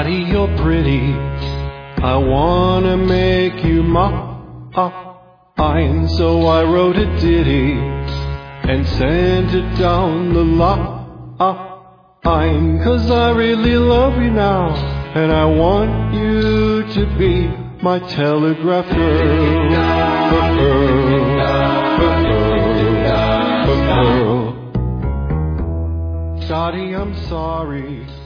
Dottie, you're pretty. I wanna make you mine. So I wrote a ditty and sent it down the line. 'Cause I really love you now, and I want you to be my telegraph girl. Dottie, I'm sorry.